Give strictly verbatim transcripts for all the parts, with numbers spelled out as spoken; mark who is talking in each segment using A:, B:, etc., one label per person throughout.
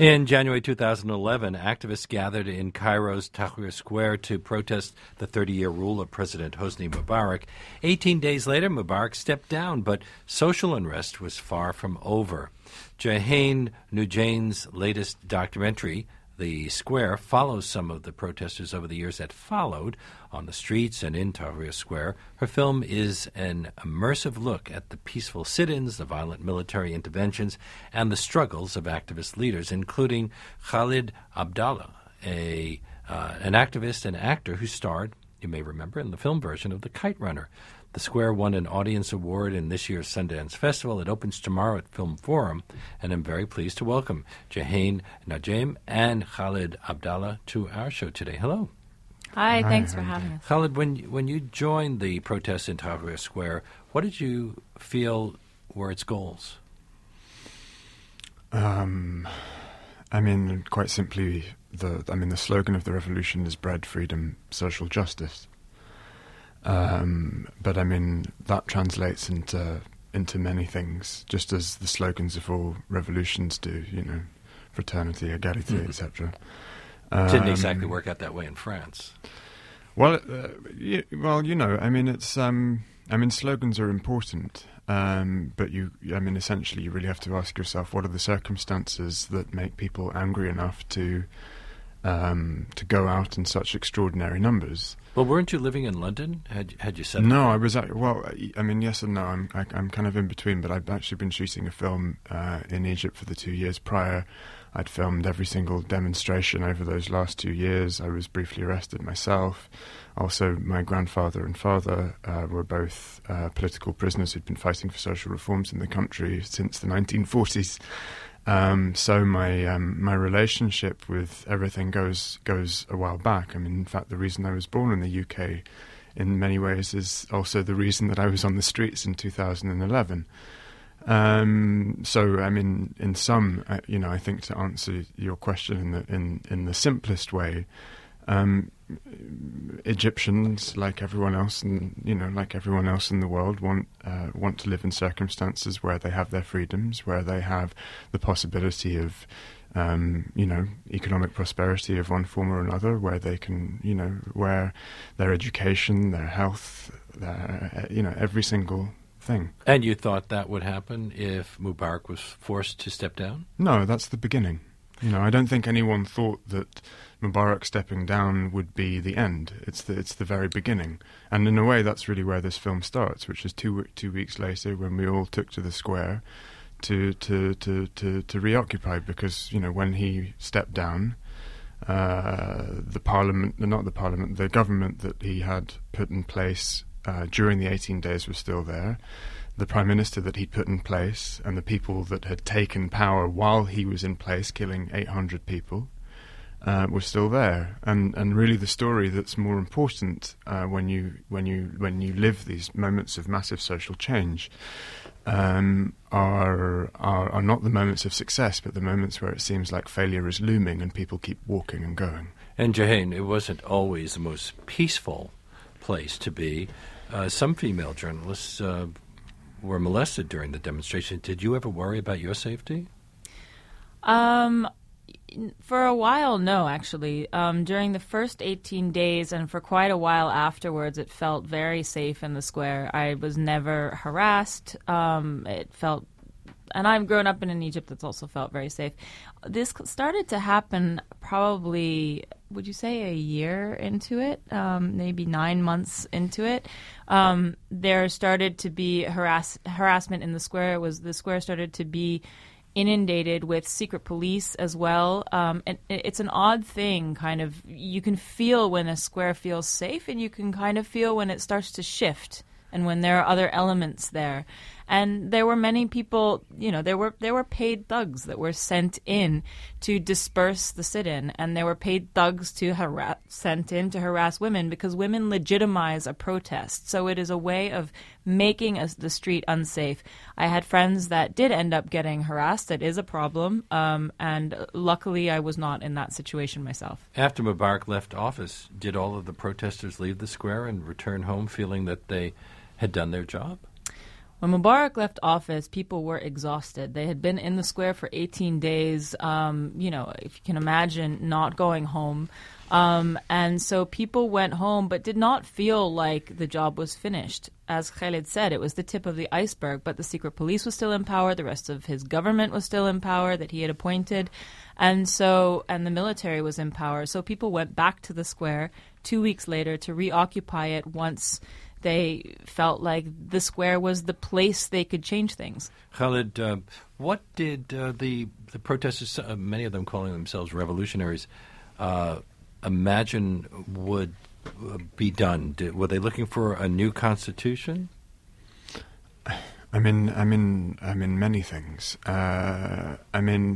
A: In January two thousand eleven, activists gathered in Cairo's Tahrir Square to protest the thirty-year rule of President Hosni Mubarak. Eighteen days later, Mubarak stepped down, but social unrest was far from over. Jahain Nujain's latest documentary, The Square, follows some of the protesters over the years that followed on the streets and in Tahrir Square. Her film is an immersive look at the peaceful sit-ins, the violent military interventions, and the struggles of activist leaders, including Khalid Abdallah, a uh, an activist and actor who starred, you may remember, in the film version of The Kite Runner. The Square won an Audience Award in this year's Sundance Festival. It opens tomorrow at Film Forum, and I'm very pleased to welcome Jahain Nujain and Khalid Abdallah to our show today. Hello.
B: Hi, Hi thanks for having us.
A: Khalid, when, when you joined the protests in Tahrir Square, what did you feel were its goals?
C: Um, I mean, quite simply, the I mean, the slogan of the revolution is bread, freedom, social justice. Um, but I mean, that translates into into many things, just as the slogans of all revolutions do, you know, fraternity, equality, mm-hmm. et cetera. Um,
A: Didn't exactly work out that way in France.
C: Well, uh, y- well, you know, I mean, it's, um, I mean, slogans are important, um, but you, I mean, essentially, you really have to ask yourself, what are the circumstances that make people angry enough to, um, to go out in such extraordinary numbers?
A: Well, weren't you living in London? Had had you said
C: no? I was at, well. I mean, yes and no. I'm I, I'm kind of in between. But I've actually been shooting a film uh, in Egypt for the two years prior. I'd filmed every single demonstration over those last two years. I was briefly arrested myself. Also, my grandfather and father uh, were both uh, political prisoners who'd been fighting for social reforms in the country since the nineteen forties. Um, so my um, my relationship with everything goes goes a while back. I mean, in fact, the reason I was born in the U K, in many ways, is also the reason that I was on the streets in two thousand eleven. Um, so, I mean, in some, uh, you know, I think to answer your question in the in, in the simplest way, um, Egyptians, like everyone else, and you know, like everyone else in the world, want uh, want to live in circumstances where they have their freedoms, where they have the possibility of, um, you know, economic prosperity of one form or another, where they can, you know, where their education, their health, their, you know, every single thing.
A: And you thought that would happen if Mubarak was forced to step down?
C: No, that's the beginning. You know, I don't think anyone thought that Mubarak stepping down would be the end. It's the it's the very beginning, and in a way, that's really where this film starts, which is two two weeks later when we all took to the square to to to to, to reoccupy. Because you know, when he stepped down, uh, the parliament, not the parliament, the government that he had put in place uh, during the eighteen days was still there. The Prime Minister that he'd put in place and the people that had taken power while he was in place, killing eight hundred people, uh, were still there. And and really the story that's more important uh, when you when you when you live these moments of massive social change um, are, are are not the moments of success, but the moments where it seems like failure is looming and people keep walking and going.
A: And Jahain, it wasn't always the most peaceful place to be. Uh, some female journalists Uh, were molested during the demonstration. Did you ever worry about your safety?
B: Um, for a while, no, actually. Um, during the first eighteen days and for quite a while afterwards, it felt very safe in the square. I was never harassed. Um, it felt, and I've grown up in an Egypt that's also felt very safe. This started to happen probably, would you say, a year into it, um, maybe nine months into it. Um, there started to be harass- harassment in the square. It was the square started to be inundated with secret police as well. Um, and it's an odd thing, kind of. You can feel when a square feels safe, and you can kind of feel when it starts to shift and when there are other elements there. And there were many people, you know, there were there were paid thugs that were sent in to disperse the sit-in, and there were paid thugs to harass, sent in to harass women because women legitimize a protest. So it is a way of making a, the street unsafe. I had friends that did end up getting harassed. That is a problem, um, and luckily I was not in that situation myself.
A: After Mubarak left office, did all of the protesters leave the square and return home feeling that they had done their job?
B: When Mubarak left office, people were exhausted. They had been in the square for eighteen days, um, you know, if you can imagine, not going home. Um, and so people went home but did not feel like the job was finished. As Khaled said, it was the tip of the iceberg, but the secret police was still in power. The rest of his government was still in power that he had appointed. And so, and the military was in power. So people went back to the square two weeks later to reoccupy it once they felt like the square was the place they could change things.
A: Khaled, uh, what did uh, the, the protesters, uh, many of them calling themselves revolutionaries, uh, imagine would uh, be done? Did, were they looking for a new constitution?
C: I mean, I mean, I mean, many things. Uh, I mean,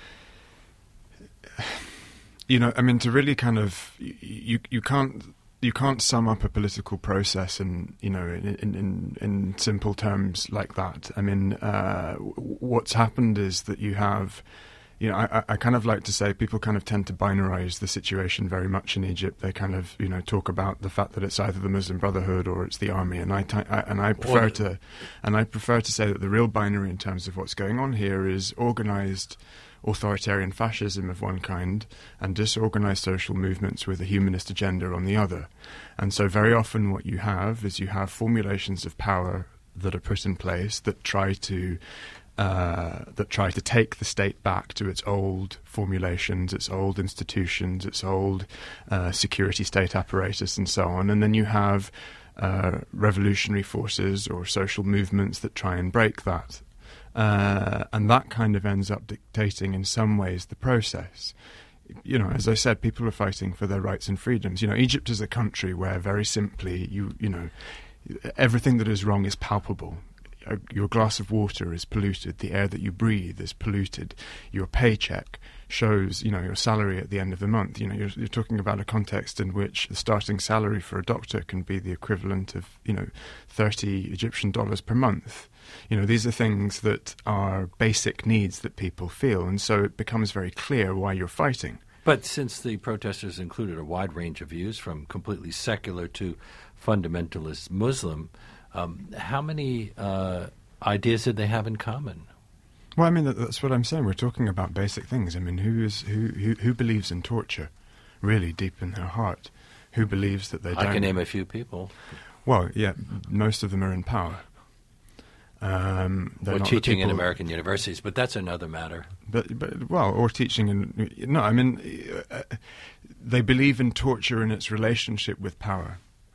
C: you know, I mean, to really kind of you you can't you can't sum up a political process in you know in in, in, in simple terms like that. I mean, uh, what's happened is that you have. You know, I, I kind of like to say people kind of tend to binarize the situation very much in Egypt. They kind of, you know, talk about the fact that it's either the Muslim Brotherhood or it's the army, and I, t- I and I prefer to, and I prefer to say that the real binary in terms of what's going on here is organized authoritarian fascism of one kind and disorganized social movements with a humanist agenda on the other. And so very often what you have is you have formulations of power that are put in place that try to Uh, that try to take the state back to its old formulations, its old institutions, its old uh, security state apparatus and so on. And then you have uh, revolutionary forces or social movements that try and break that. Uh, and that kind of ends up dictating in some ways the process. You know, as I said, people are fighting for their rights and freedoms. You know, Egypt is a country where very simply, you you know, everything that is wrong is palpable. Your glass of water is polluted. The air that you breathe is polluted. Your paycheck shows, you know, your salary at the end of the month. You know, you're, you're talking about a context in which the starting salary for a doctor can be the equivalent of, you know, thirty Egyptian dollars per month. You know, these are things that are basic needs that people feel, and so it becomes very clear why you're fighting.
A: But since the protesters included a wide range of views, from completely secular to fundamentalist Muslim, Um, how many uh, ideas did they have in common?
C: Well, I mean, that, that's what I'm saying. We're talking about basic things. I mean, who is who, who who believes in torture, really deep in their heart? Who believes that they
A: I
C: don't?
A: can name a few people.
C: Well, yeah, most of them are in power. Um,
A: or teaching in American universities, but that's another matter.
C: But, but well, or teaching in no, I mean, uh, they believe in torture in its relationship with power.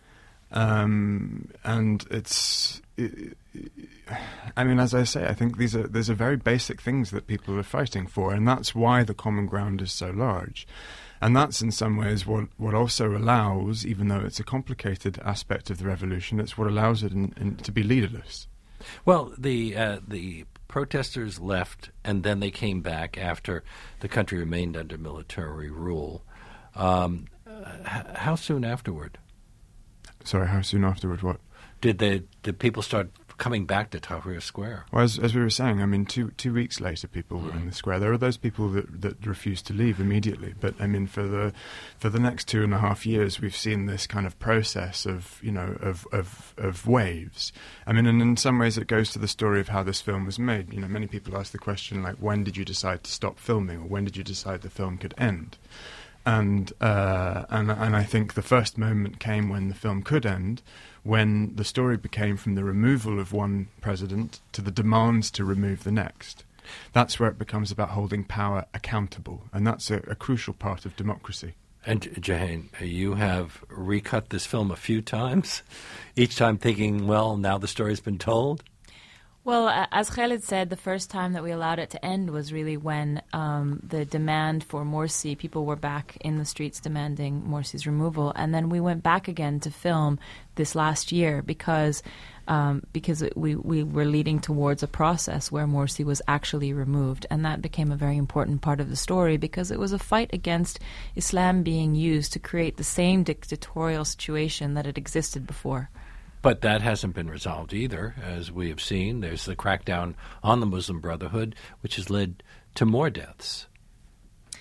C: Um, and it's, it, I mean, as I say, I think these are these are very basic things that people are fighting for, and that's why the common ground is so large. And that's in some ways what, what also allows, even though it's a complicated aspect of the revolution, it's what allows it in, in, to be leaderless.
A: Well, the uh, the protesters left, and then they came back after the country remained under military rule. Um, h- how soon afterward?
C: Sorry, how soon afterward what?
A: Did the did people start coming back to Tahrir Square?
C: Well, as, as we were saying, I mean, two two weeks later, people were in the square. There are those people that, that refused to leave immediately, but I mean, for the for the next two and a half years, we've seen this kind of process of you know of of, of waves. I mean, and in some ways, it goes to the story of how this film was made. You know, many people ask the question like, when did you decide to stop filming, or when did you decide the film could end? And uh, and and I think the first moment came when the film could end, when the story became from the removal of one president to the demands to remove the next. That's where it becomes about holding power accountable, and that's a, a crucial part of democracy.
A: And Jahan, you have recut this film a few times, each time thinking, well, now the story's been told?
B: Well, as Khaled said, the first time that we allowed it to end was really when um, the demand for Morsi, people were back in the streets demanding Morsi's removal. And then we went back again to film this last year because um, because we, we were leading towards a process where Morsi was actually removed. And that became a very important part of the story because it was a fight against Islam being used to create the same dictatorial situation that had existed before.
A: But that hasn't been resolved either, as we have seen. There's the crackdown on the Muslim Brotherhood, which has led to more deaths.
C: Yeah,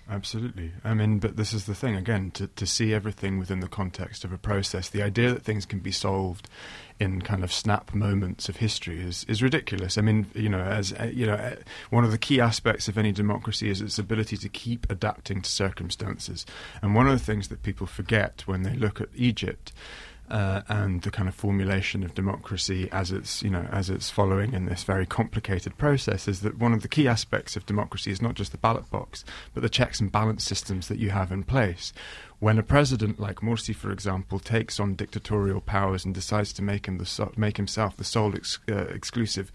C: Absolutely. I mean, but this is the thing, again, to, to see everything within the context of a process. The idea that things can be solved in kind of snap moments of history is, is ridiculous. I mean, you know, as uh, you know, uh, one of the key aspects of any democracy is its ability to keep adapting to circumstances. And one of the things that people forget when they look at Egypt Uh, and the kind of formulation of democracy as it's, you know, as it's following in this very complicated process is that one of the key aspects of democracy is not just the ballot box, but the checks and balance systems that you have in place. When a president like Morsi, for example, takes on dictatorial powers and decides to make him the so- make himself the sole ex- uh, exclusive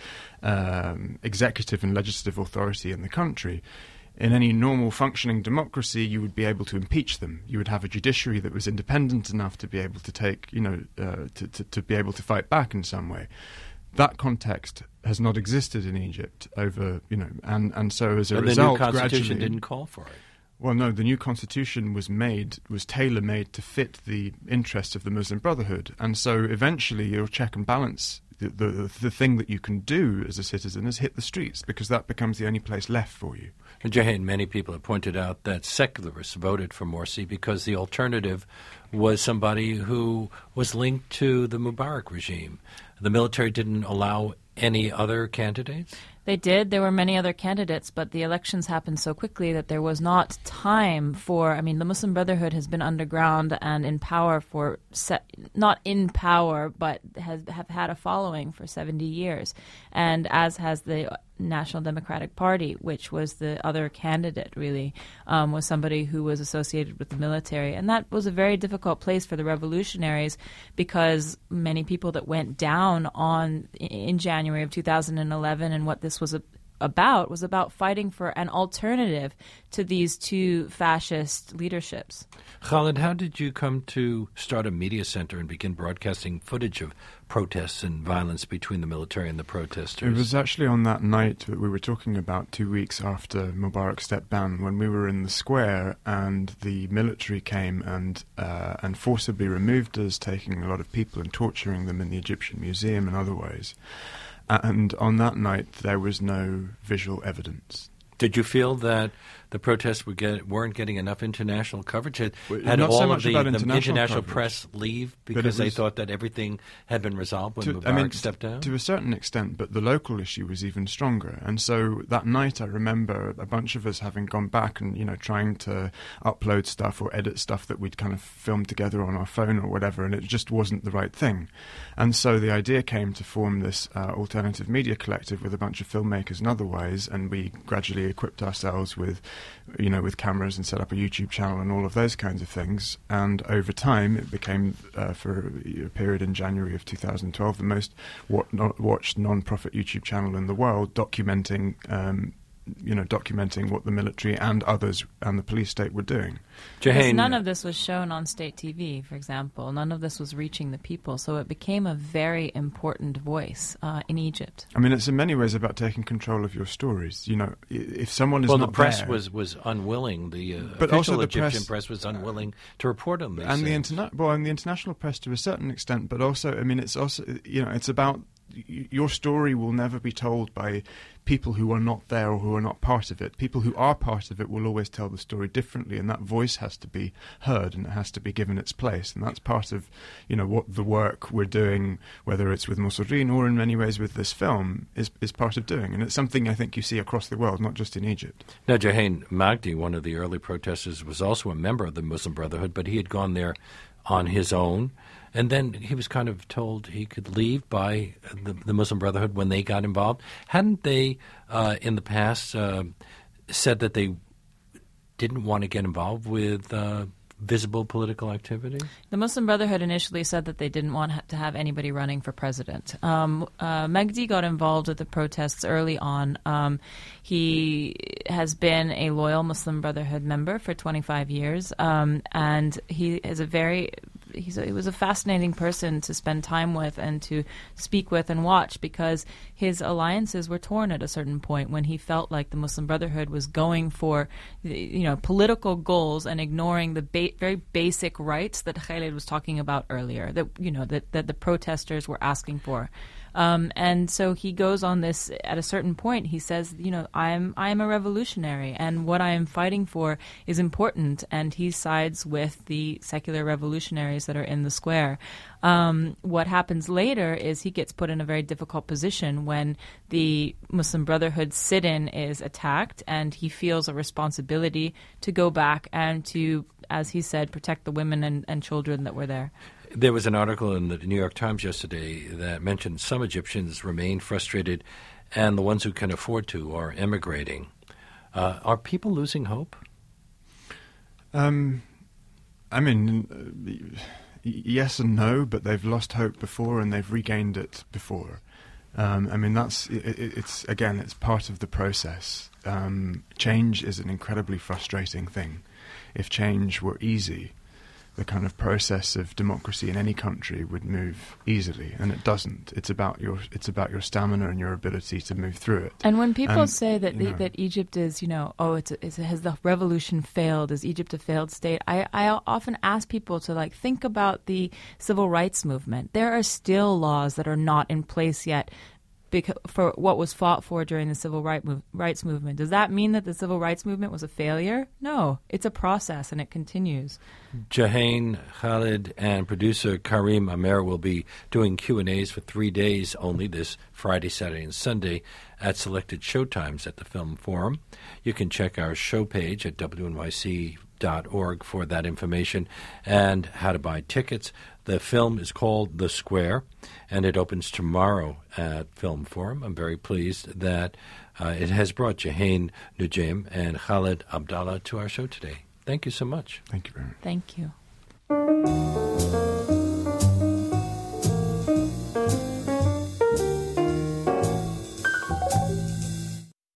C: um, executive and legislative authority in the country, in any normal functioning democracy, you would be able to impeach them. You would have a judiciary that was independent enough to be able to take, you know, uh, to, to, to be able to fight back in some way. That context has not existed in Egypt over, you know, and, and so as a
A: and
C: result,
A: the new constitution
C: gradually,
A: didn't call for it.
C: Well, no, the new constitution was made, was tailor-made to fit the interests of the Muslim Brotherhood. And so eventually your check and balance, the, the, the thing that you can do as a citizen is hit the streets, because that becomes the only place left for you.
A: Jahan, many people have pointed out that secularists voted for Morsi because the alternative was somebody who was linked to the Mubarak regime. The military didn't allow any other candidates?
B: They did. There were many other candidates, but the elections happened so quickly that there was not time for, I mean, the Muslim Brotherhood has been underground and in power for, se- not in power, but has have had a following for seventy years. And as has the National Democratic Party, which was the other candidate, really, um, was somebody who was associated with the military. And that was a very difficult place for the revolutionaries, because many people that went down on in January of two thousand eleven, and what this was a, about was about fighting for an alternative to these two fascist leaderships.
A: Khaled, how did you come to start a media center and begin broadcasting footage of protests and violence between the military and the protesters?
C: It was actually on that night that we were talking about, two weeks after Mubarak stepped down, when we were in the square and the military came and uh, and forcibly removed us, taking a lot of people and torturing them in the Egyptian Museum and other ways. And on that night, there was no visual evidence.
A: Did you feel that the protests would get, weren't getting enough international coverage? Had, had
C: Not
A: all
C: so
A: of
C: much
A: the,
C: about
A: the
C: international
A: international
C: coverage,
A: press leave
C: but
A: because
C: it
A: they
C: was-
A: thought that everything had been resolved when
C: To-
A: Mubarak
C: I mean,
A: stepped down?
C: To a certain extent, but the local issue was even stronger. And so that night, I remember a bunch of us having gone back and, you know, trying to upload stuff or edit stuff that we'd kind of filmed together on our phone or whatever, and it just wasn't the right thing. And so the idea came to form this uh, alternative media collective with a bunch of filmmakers and otherwise, and we gradually equipped ourselves with, you know, with cameras and set up a YouTube channel and all of those kinds of things. And over time, it became, uh, for a period in January of two thousand twelve, the most wa- no- watched non-profit YouTube channel in the world, documenting, um, you know, documenting what the military and others and the police state were doing.
B: Because
A: Jahan,
B: none of this was shown on state T V, for example. None of this was reaching the people. So it became a very important voice uh, in Egypt.
C: I mean, it's in many ways about taking control of your stories. You know, i- if someone is
A: well,
C: not
A: the press
C: there,
A: was, was unwilling. The uh,
C: But
A: official
C: also the
A: Egyptian
C: press-
A: press, was unwilling to report on these
C: and the
A: things.
C: interna- well, and the international press to a certain extent, but also, I mean, it's also, you know, it's about y- your story will never be told by people who are not there or who are not part of it. People who are part of it will always tell the story differently, and that voice has to be heard and it has to be given its place. And that's part of, you know, what the work we're doing, whether it's with Moussorine or in many ways with this film, is is part of doing. And it's something I think you see across the world, not just in Egypt.
A: Now, Jahan Magdi, one of the early protesters, was also a member of the Muslim Brotherhood, but he had gone there on his own. And then he was kind of told he could leave by the, the Muslim Brotherhood when they got involved. Hadn't they, uh, in the past, uh, said that they didn't want to get involved with uh, visible political activity?
B: The Muslim Brotherhood initially said that they didn't want ha- to have anybody running for president. Um, uh, Magdi got involved with the protests early on. Um, he has been a loyal Muslim Brotherhood member for twenty-five years, um, and he is a very He's a, he was a fascinating person to spend time with and to speak with and watch, because his alliances were torn at a certain point when he felt like the Muslim Brotherhood was going for, you know, political goals and ignoring the ba- very basic rights that Khaled was talking about earlier, that, you know, that, that the protesters were asking for. Um, and so he goes on this, at a certain point, he says, you know, I'm, I'm a revolutionary, and what I am fighting for is important, and he sides with the secular revolutionaries that are in the square. Um, what happens later is he gets put in a very difficult position when the Muslim Brotherhood sit-in is attacked, and he feels a responsibility to go back and to, as he said, protect the women and, and children that were there.
A: There was an article in the New York Times yesterday that mentioned some Egyptians remain frustrated, and the ones who can afford to are emigrating. Uh, are people losing hope?
C: Um, I mean... Uh, Yes and no, but they've lost hope before and they've regained it before. Um, I mean, that's it, it's again, it's part of the process. Um, change is an incredibly frustrating thing. If change were easy, the kind of process of democracy in any country would move easily, and it doesn't. It's about your it's about your stamina and your ability to move through it.
B: And when people
C: and,
B: say that the,
C: know, that
B: Egypt is, you know, oh, it's, a, it's a, has the revolution failed? Is Egypt a failed state? I, I often ask people to like think about the civil rights movement. There are still laws that are not in place yet for what was fought for during the civil right move, rights movement. Does that mean that the civil rights movement was a failure? No, it's a process and it continues.
A: Jahain, Khalid, and producer Karim Amer will be doing Q and A's for three days only this Friday, Saturday, and Sunday at selected showtimes at the Film Forum. You can check our show page at W N Y C dot org for that information and how to buy tickets. The film is called The Square, and it opens tomorrow at Film Forum. I'm very pleased that uh, it has brought Jahain Nujaim and Khalid Abdallah to our show today. Thank you so much.
C: Thank you very much.
B: Thank you.